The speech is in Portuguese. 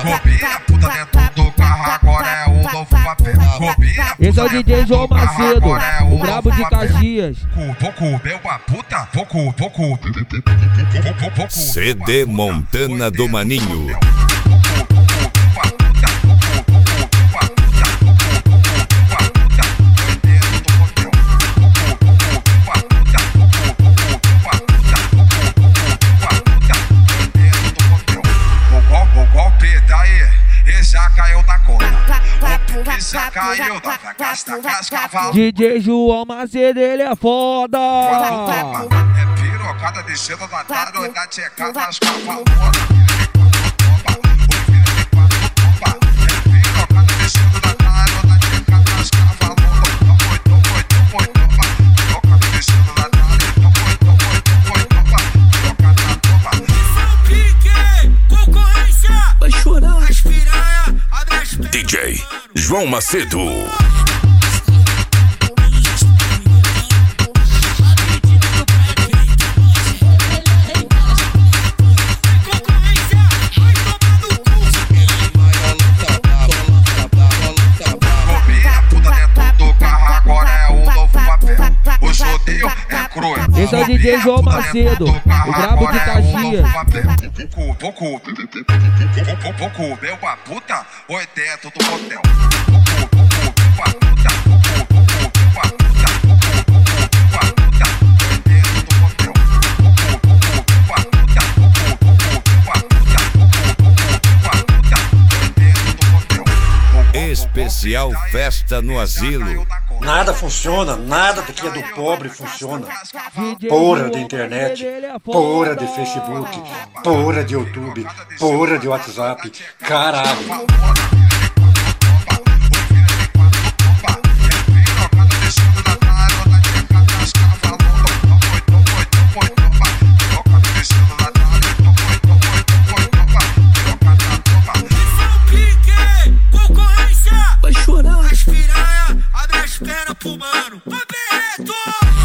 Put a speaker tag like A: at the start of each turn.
A: Roubei a puta dentro do carro, agora é o novo papel.
B: Esse é o DJ João Macedo, o brabo de Caxias.
A: Vou comer uma puta, vou comer.
C: CD Montana do Maninho.
A: Já caiu na conta, já caiu da gasta cavalo.
B: DJ João Macedo, ele é foda.
A: É pirocada descendo da tarde, da tchecada nas cavalos.
C: DJ João Macedo.
B: Esse é o DJ João Macedo, o brabo de Caxias.
A: Vou comer uma puta, oi dentro do motel.
C: Especial Festa no Asilo.
D: Nada funciona, nada do que é do pobre funciona. Porra de internet, porra de Facebook, porra de YouTube, porra de WhatsApp, caralho.
E: Vai chorar. As piranha, abre as pernas pro mano. Papeto!